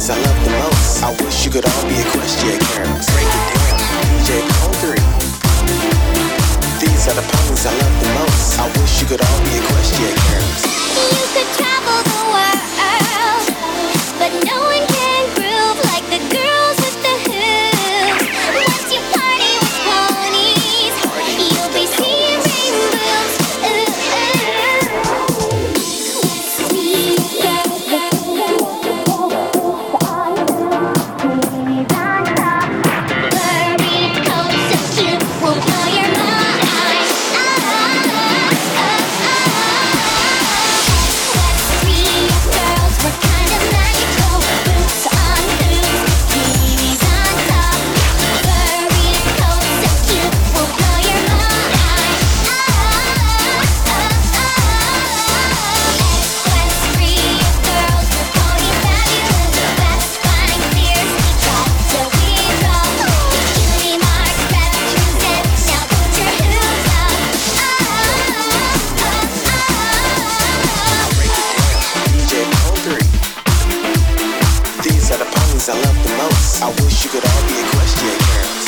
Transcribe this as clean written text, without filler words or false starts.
ponies I love the most. I wish you could all be equestrian girls. Break it down, DJ Cole 3. These are the ponies I love the most. I wish you could all be equestrian girls. You could travel the world, but no one can groove like the girls with the hooves. Once you party with ponies, you'll be seeing rainbows. I love the most. I wish you could all be equestrian girls.